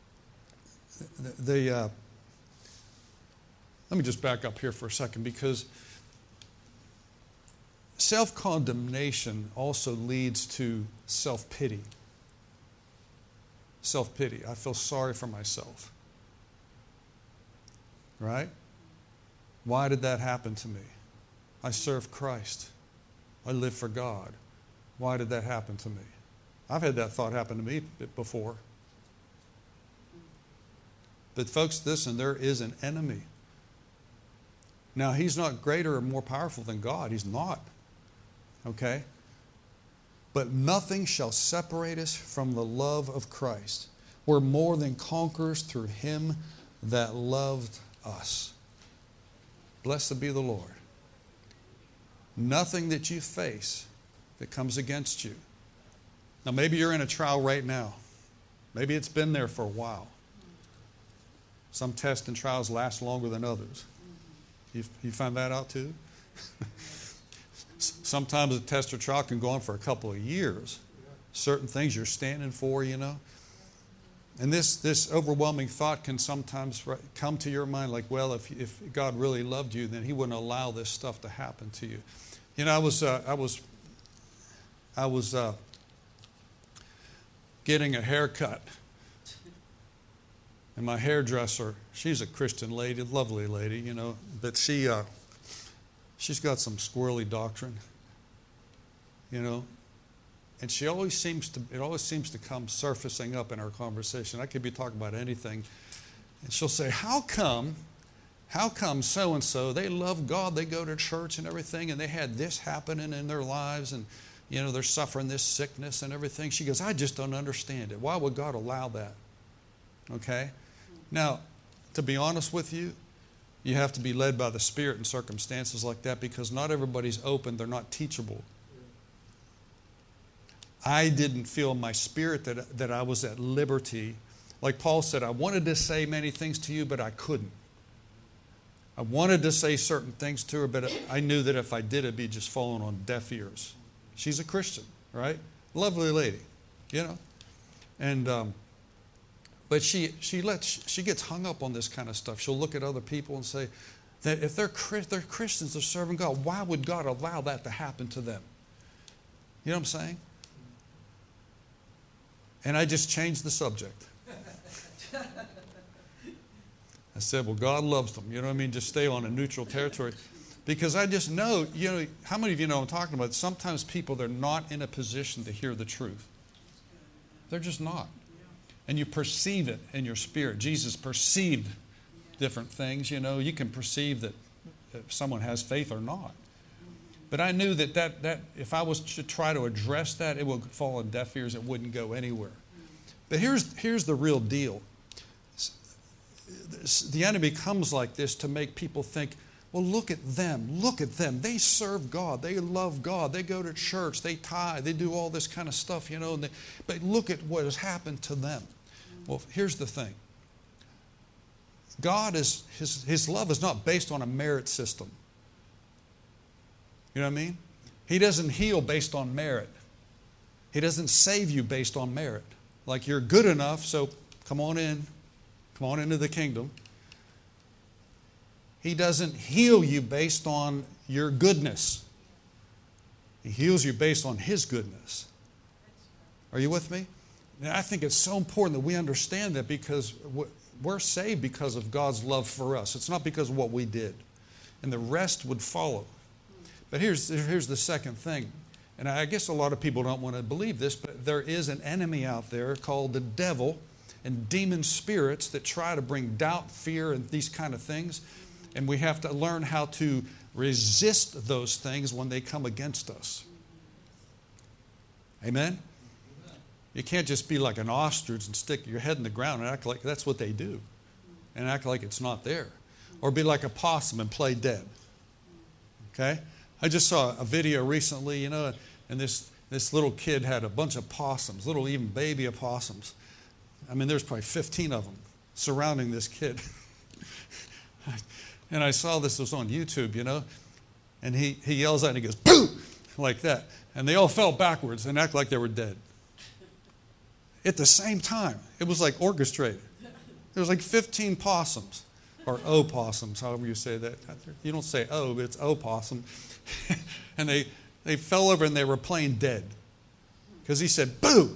let me just back up here for a second, because self-condemnation also leads to self-pity. Self-pity. I feel sorry for myself. Right? Why did that happen to me? I serve Christ. I live for God. Why did that happen to me? I've had that thought happen to me before. But folks, listen, there is an enemy. Now, he's not greater or more powerful than God. He's not. Okay? But nothing shall separate us from the love of Christ. We're more than conquerors through him that loved us. Blessed be the Lord. Nothing that you face that comes against you. Now, maybe you're in a trial right now. Maybe it's been there for a while. Some tests and trials last longer than others. You find that out too? Sometimes a test or trial can go on for a couple of years. Certain things you're standing for, you know. And this overwhelming thought can sometimes come to your mind like, well, if God really loved you, then he wouldn't allow this stuff to happen to you. You know, I was getting a haircut. And my hairdresser, she's a Christian lady, lovely lady, you know, but she's got some squirrely doctrine, you know, and it always seems to come surfacing up in our conversation. I could be talking about anything, and she'll say, how come how come so-and-so, they love God, they go to church and everything, and they had this happening in their lives, and they're suffering this sickness and everything. She goes, I just don't understand it. Why would God allow that? Okay? Now, to be honest with you, you have to be led by the Spirit in circumstances like that, because not everybody's open. They're not teachable. I didn't feel in my spirit that I was at liberty. Like Paul said, I wanted to say many things to you, but I couldn't. I wanted to say certain things to her, but I knew that if I did, it'd be just falling on deaf ears. She's a Christian, right? Lovely lady, And but she gets hung up on this kind of stuff. She'll look at other people and say that if they're Christians, they're serving God, why would God allow that to happen to them? You know what I'm saying? And I just changed the subject. I said, well, God loves them. You know what I mean? Just stay on a neutral territory. Because I just know, how many of you know what I'm talking about? Sometimes people, they're not in a position to hear the truth. They're just not. And you perceive it in your spirit. Jesus perceived different things. You can perceive that if someone has faith or not. But I knew that if I was to try to address that, it would fall on deaf ears. It wouldn't go anywhere. But here's the real deal. The enemy comes like this to make people think, well, look at them. Look at them. They serve God. They love God. They go to church. They tithe. They do all this kind of stuff, but look at what has happened to them. Well, here's the thing. God His love is not based on a merit system. You know what I mean? He doesn't heal based on merit. He doesn't save you based on merit. Like you're good enough, so come on in. Come on into the kingdom. He doesn't heal you based on your goodness. He heals you based on His goodness. Are you with me? And I think it's so important that we understand that, because we're saved because of God's love for us. It's not because of what we did. And the rest would follow. But here's the second thing. And I guess a lot of people don't want to believe this, but there is an enemy out there called the devil and demon spirits that try to bring doubt, fear, and these kind of things. And we have to learn how to resist those things when they come against us. Amen? You can't just be like an ostrich and stick your head in the ground and act like that's what they do. And act like it's not there. Or be like a possum and play dead. Okay? I just saw a video recently, and this little kid had a bunch of possums, little even baby opossums. I mean, there's probably 15 of them surrounding this kid. And I saw this was on YouTube, and he yells out and he goes, boo, like that. And they all fell backwards and act like they were dead. At the same time, it was like orchestrated. There was like 15 possums, or opossums, however you say that. You don't say but it's opossum. And they fell over and they were playing dead. Because he said, boo!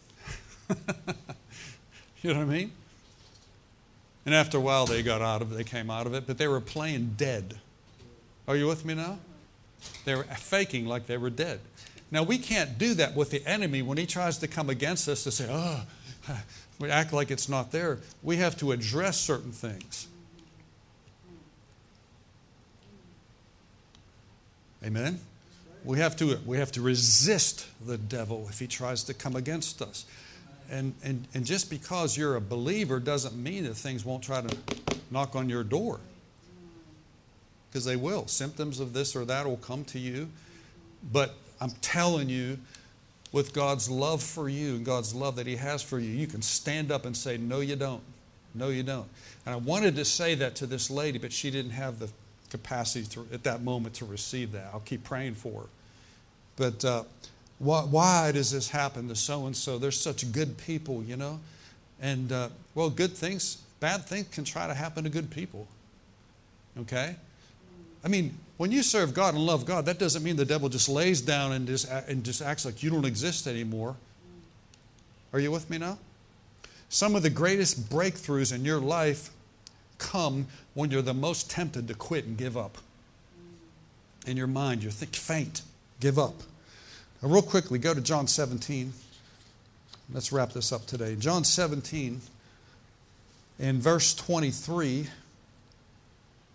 You know what I mean? And after a while they came out of it, but they were playing dead. Are you with me now? They were faking like they were dead. Now we can't do that with the enemy when he tries to come against us to say, we act like it's not there. We have to address certain things. Amen? We have to resist the devil if he tries to come against us. And just because you're a believer doesn't mean that things won't try to knock on your door. Because they will. Symptoms of this or that will come to you. But I'm telling you, with God's love for you and God's love that He has for you, you can stand up and say, no, you don't. No, you don't. And I wanted to say that to this lady, but she didn't have the capacity at that moment to receive that. I'll keep praying for her. But why does this happen to so-and-so? They're such good people, And, good things, bad things can try to happen to good people. Okay? I mean, when you serve God and love God, that doesn't mean the devil just lays down and just acts like you don't exist anymore. Are you with me now? Some of the greatest breakthroughs in your life come when you're the most tempted to quit and give up. In your mind, you're faint, give up. Now, real quickly, go to John 17. Let's wrap this up today. John 17, in verse 23,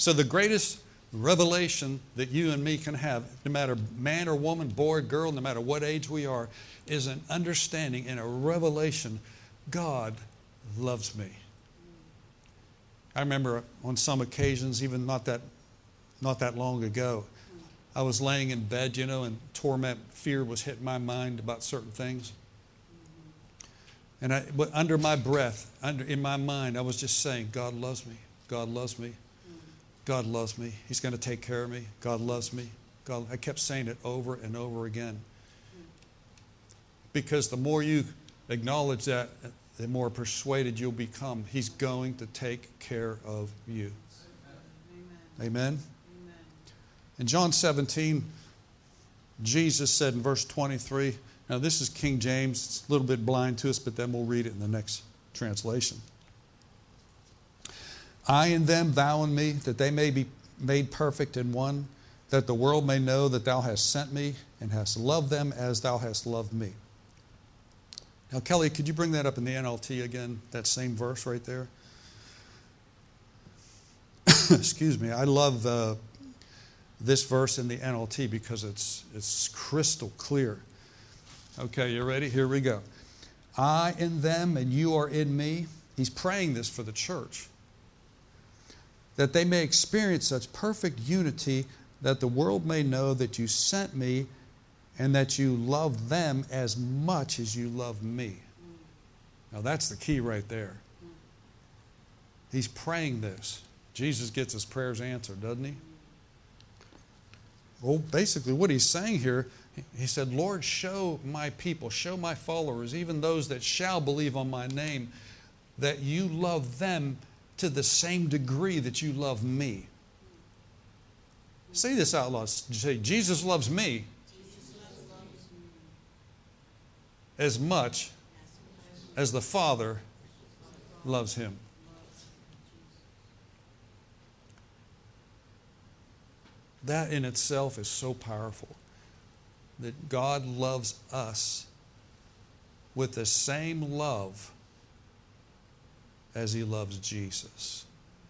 So the greatest revelation that you and me can have, no matter man or woman, boy or girl, no matter what age we are, is an understanding and a revelation. God loves me. I remember on some occasions, even not that long ago, I was laying in bed, and torment, fear was hitting my mind about certain things. And under my breath, in my mind, I was just saying, God loves me. God loves me. God loves me. He's going to take care of me. God loves me. I kept saying it over and over again. Because the more you acknowledge that, the more persuaded you'll become. He's going to take care of you. Amen? Amen? In John 17, Jesus said in verse 23, now this is King James, it's a little bit blind to us, but then we'll read it in the next translation. I in them, thou in me, that they may be made perfect in one, that the world may know that thou hast sent me and hast loved them as thou hast loved me. Now, Kelly, could you bring that up in the NLT again, that same verse right there? Excuse me. I love this verse in the NLT because it's crystal clear. Okay, you ready? Here we go. I in them and you are in me. He's praying this for the church. That they may experience such perfect unity that the world may know that you sent me and that you love them as much as you love me. Now that's the key right there. He's praying this. Jesus gets his prayers answered, doesn't he? Well, basically what he's saying here, he said, Lord, show my people, show my followers, even those that shall believe on my name, that you love them to the same degree that you love me. Say this out loud. Say, Jesus loves me as much as the Father loves him. That in itself is so powerful. That God loves us with the same love as he loves Jesus.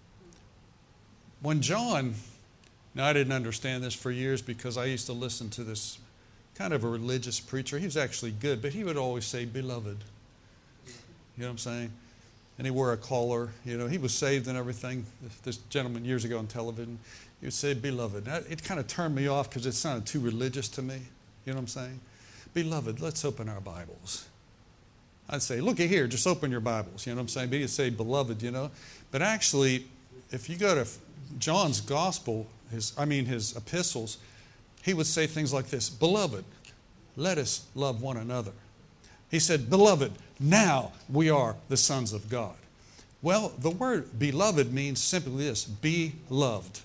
When John, now I didn't understand this for years because I used to listen to this kind of a religious preacher. He was actually good, but he would always say, beloved. You know what I'm saying? And he wore a collar. He was saved and everything. This gentleman years ago on television, he would say, beloved. It kind of turned me off because it sounded too religious to me. You know what I'm saying? Beloved, let's open our Bibles. I'd say, look at here, just open your Bibles. You know what I'm saying? But he'd say, beloved, But actually, if you go to John's gospel, his epistles, he would say things like this, beloved, let us love one another. He said, beloved, now we are the sons of God. Well, the word beloved means simply this, be loved.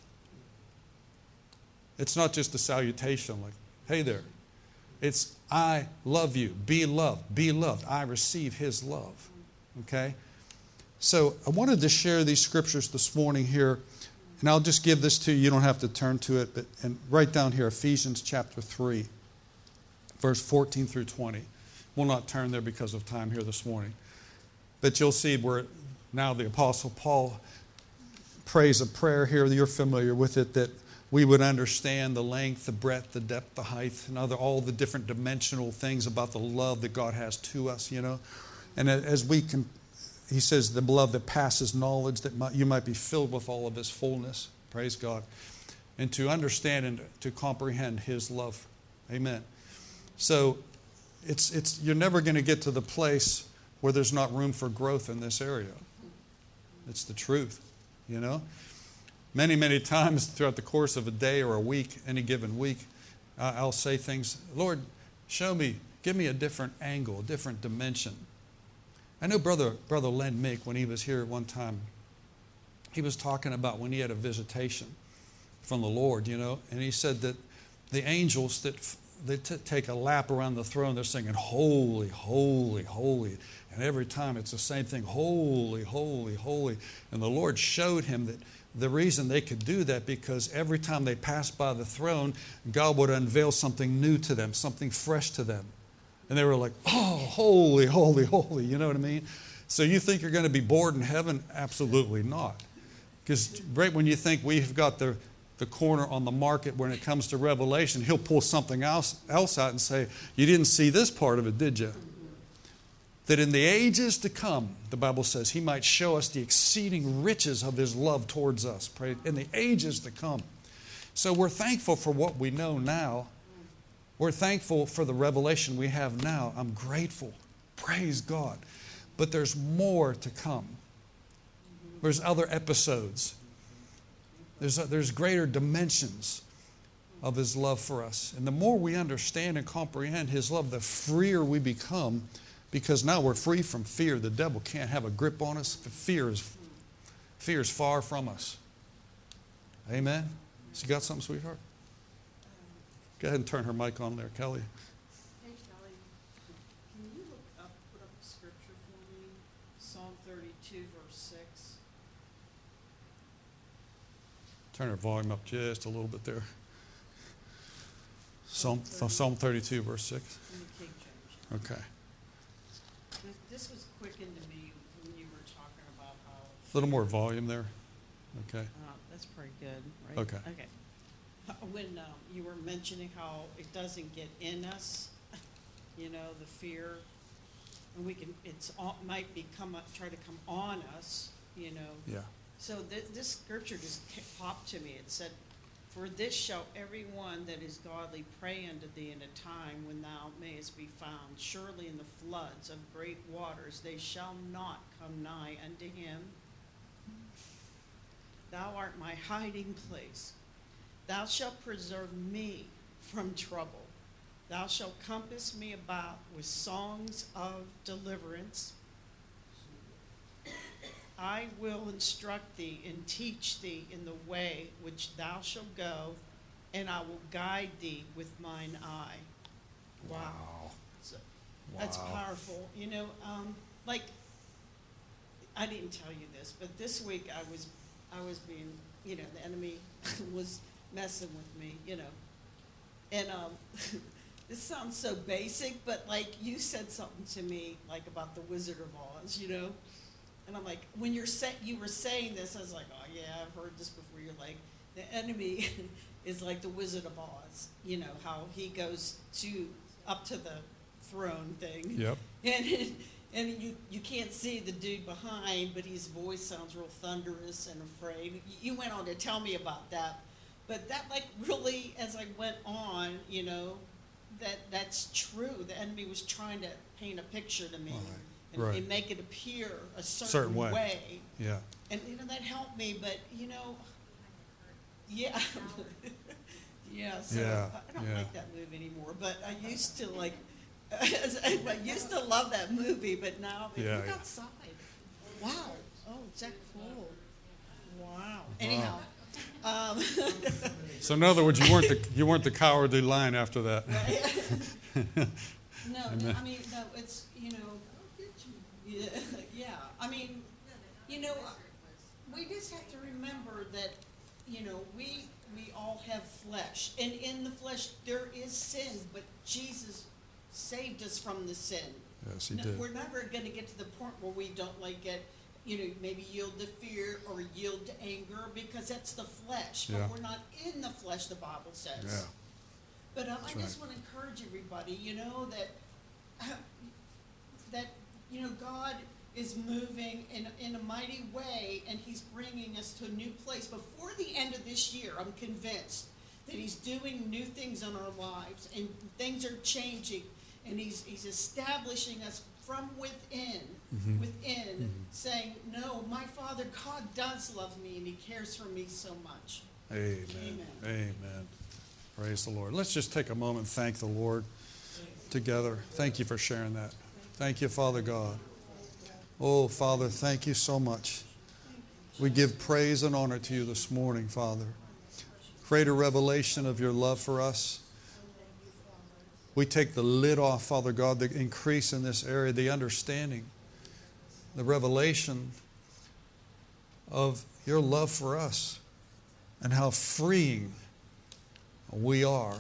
It's not just a salutation like, hey there. It's, I love you. Be loved. Be loved. I receive his love. Okay? So I wanted to share these scriptures this morning here. And I'll just give this to you. You don't have to turn to it. And write down here Ephesians chapter 3, verse 14 through 20. We'll not turn there because of time here this morning. But you'll see where now the Apostle Paul prays a prayer here. You're familiar with it, that we would understand the length, the breadth, the depth, the height, and all the different dimensional things about the love that God has to us, And as we can, he says, the love that passes knowledge, that you might be filled with all of his fullness. Praise God. And to understand and to comprehend his love. Amen. So you're never going to get to the place where there's not room for growth in this area. It's the truth, Many, many times throughout the course of a day or a week, any given week, I'll say things, Lord, show me, give me a different angle, a different dimension. I know Brother Len Mick, when he was here one time, he was talking about when he had a visitation from the Lord, and he said that the angels they take a lap around the throne, they're singing, holy, holy, holy. And every time it's the same thing, holy, holy, holy. And the Lord showed him that the reason they could do that because every time they passed by the throne, God would unveil something new to them, something fresh to them. And they were like, oh, holy, holy, holy. You know what I mean? So you think you're going to be bored in heaven? Absolutely not. Because right when you think we've got the corner on the market when it comes to Revelation, He'll pull something else out and say, you didn't see this part of it, did you? That in the ages to come, the Bible says, He might show us the exceeding riches of His love towards us. Pray, in the ages to come. So we're thankful for what we know now. We're thankful for the revelation we have now. I'm grateful. Praise God. But there's more to come. There's other episodes. There's greater dimensions of His love for us. And the more we understand and comprehend His love, the freer we become, because now we're free from fear. The devil can't have a grip on us. Fear is far from us. Amen? So you got something, sweetheart? Go ahead and turn her mic on there, Kelly. Hey, Kelly, can you put up a scripture for me? Psalm 32, verse 6. Turn her volume up just a little bit there. Psalm 32, verse 6. In the King James. Okay. This was quickened to me when you were talking about how... A little more volume there. Okay. That's pretty good, right? Okay. Okay. When you were mentioning how it doesn't get in us, the fear, and might try to come on us, Yeah. So this scripture just popped to me. It said, "For this shall every one that is godly pray unto thee in a time when thou mayest be found. Surely in the floods of great waters they shall not come nigh unto him. Thou art my hiding place. Thou shalt preserve me from trouble. Thou shalt compass me about with songs of deliverance. I will instruct thee and teach thee in the way which thou shalt go, and I will guide thee with mine eye." Wow. So, that's powerful. I didn't tell you this, but this week I was being, the enemy was messing with me, And this sounds so basic, but you said something to me about the Wizard of Oz, And I'm like, when you were saying this, I was like, oh yeah, I've heard this before. You're like, the enemy is like the Wizard of Oz. How he goes up to the throne thing. Yep. And you can't see the dude behind, but his voice sounds real thunderous and afraid. You went on to tell me about that. But that really, as I went on, that's true. The enemy was trying to paint a picture to me. Right. And make it appear a certain way. Yeah. And, that helped me, but, yeah. Yeah, so I don't like that movie anymore, but I used to, I used to love that movie, but now, look outside. Wow. Oh, is that cool? Wow. Anyhow. So in other words, you weren't the cowardly lion after that. No, it's, yeah. We just have to remember that, we all have flesh. And in the flesh, there is sin, but Jesus saved us from the sin. Yes, He did. We're never going to get to the point where we don't get, maybe yield to fear or yield to anger, because that's the flesh. But we're not in the flesh, the Bible says. Yeah. But I just want to encourage everybody, that God is moving in a mighty way, and He's bringing us to a new place. Before the end of this year, I'm convinced that He's doing new things in our lives, and things are changing, and He's establishing us from within, saying, no, my Father God does love me, and He cares for me so much. Amen. Amen. Praise the Lord. Let's just take a moment and thank the Lord together. Thank you for sharing that. Thank you, Father God. Oh, Father, thank you so much. We give praise and honor to you this morning, Father. Greater revelation of your love for us. We take the lid off, Father God, the increase in this area, the understanding, the revelation of your love for us and how freeing we are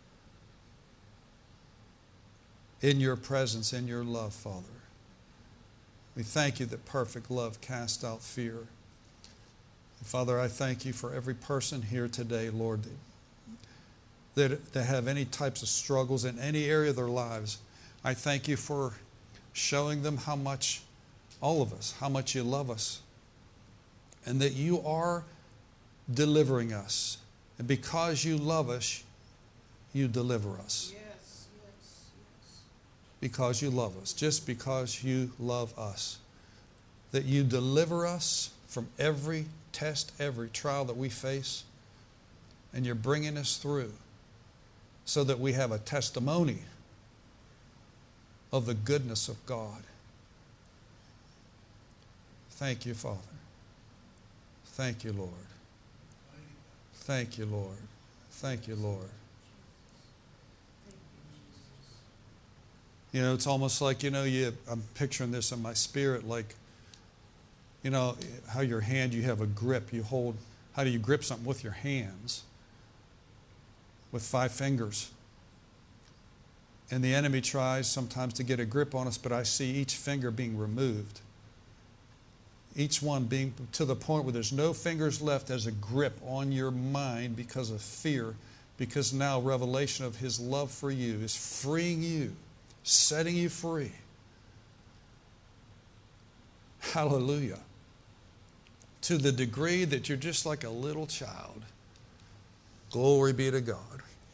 in your presence, in your love, Father. We thank you that perfect love casts out fear. Father, I thank you for every person here today, Lord, that have any types of struggles in any area of their lives. I thank you for showing them how much, all of us, how much you love us, and that you are delivering us. And because you love us, you deliver us. Yes, yes, yes. Because you love us, just because you love us. That you deliver us from every test, every trial that we face, and you're bringing us through so that we have a testimony of the goodness of God. Thank you, Father. Thank you, Lord. Thank you, Lord. Thank you, Lord. You know, it's almost like, I'm picturing this in my spirit, like, how your hand, you have a grip. You hold, how do you grip something with your hands? With 5 fingers. And the enemy tries sometimes to get a grip on us, but I see each finger being removed. Each one being to the point where there's no fingers left as a grip on your mind because of fear, because now revelation of His love for you is freeing you, setting you free. Hallelujah. To the degree that you're just like a little child. Glory be to God.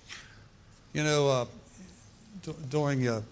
During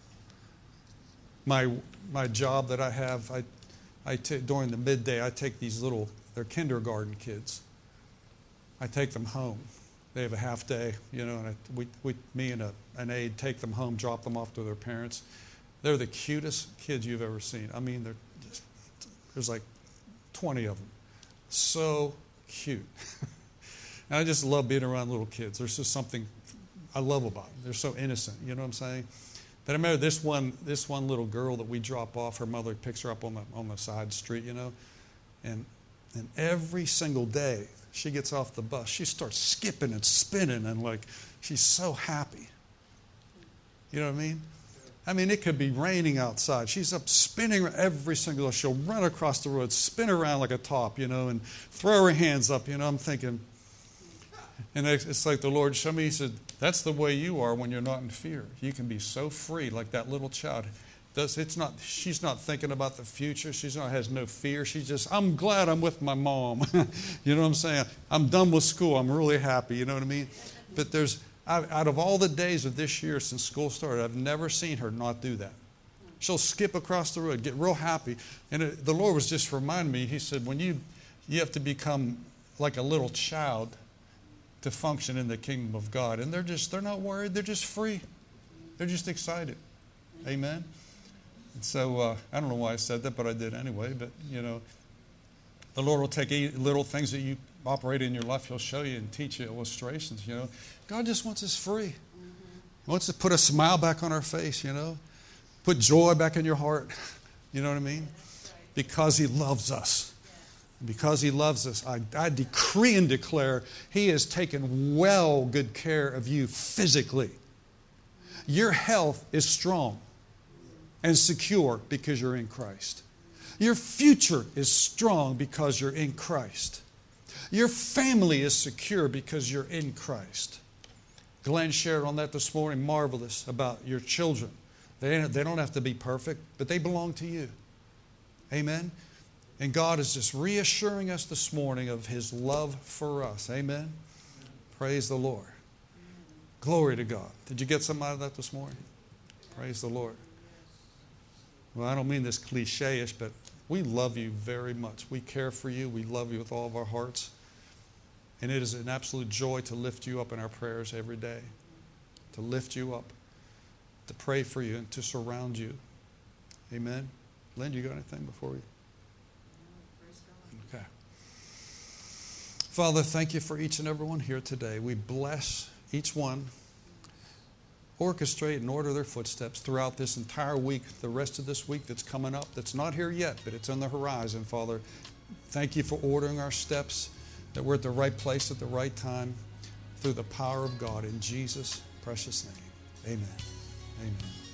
my job that I have, during the midday, I take these they're kindergarten kids. I take them home. They have a half day, and me and an aide take them home, drop them off to their parents. They're the cutest kids you've ever seen. I mean, there's like 20 of them. So cute. And I just love being around little kids. There's just something I love about them. They're so innocent, you know what I'm saying? But I remember this one little girl that we drop off, her mother picks her up on the side street, and every single day she gets off the bus, she starts skipping and spinning and like she's so happy. You know what I mean? I mean, it could be raining outside. She's up spinning every single day. She'll run across the road, spin around like a top, and throw her hands up, I'm thinking. And it's like the Lord showed me, He said, that's the way you are when you're not in fear. You can be so free like that little child. She's not thinking about the future. Has no fear. She's just, I'm glad I'm with my mom. You know what I'm saying? I'm done with school. I'm really happy. You know what I mean? But out of all the days of this year since school started, I've never seen her not do that. She'll skip across the road, get real happy. And the Lord was just reminding me, He said, when you have to become like a little child to function in the kingdom of God. And they're not worried. They're just free. They're just excited. Amen? And so, I don't know why I said that, but I did anyway. But, the Lord will take little things that you operate in your life. He'll show you and teach you illustrations, God just wants us free. He wants to put a smile back on our face, Put joy back in your heart. You know what I mean? Because He loves us. Because He loves us, I decree and declare He has taken good care of you physically. Your health is strong and secure because you're in Christ. Your future is strong because you're in Christ. Your family is secure because you're in Christ. Glenn shared on that this morning, marvelous, about your children. They don't have to be perfect, but they belong to you. Amen? And God is just reassuring us this morning of His love for us. Amen? Praise the Lord. Glory to God. Did you get something out of that this morning? Praise the Lord. Well, I don't mean this cliche-ish, but we love you very much. We care for you. We love you with all of our hearts. And it is an absolute joy to lift you up in our prayers every day. To lift you up. To pray for you and to surround you. Amen? Lynn, you got anything before we... Okay. Father, thank you for each and every one here today. We bless each one. Orchestrate and order their footsteps throughout this entire week, the rest of this week that's coming up, that's not here yet, but it's on the horizon, Father. Thank you for ordering our steps, that we're at the right place at the right time through the power of God. In Jesus' precious name, amen. Amen.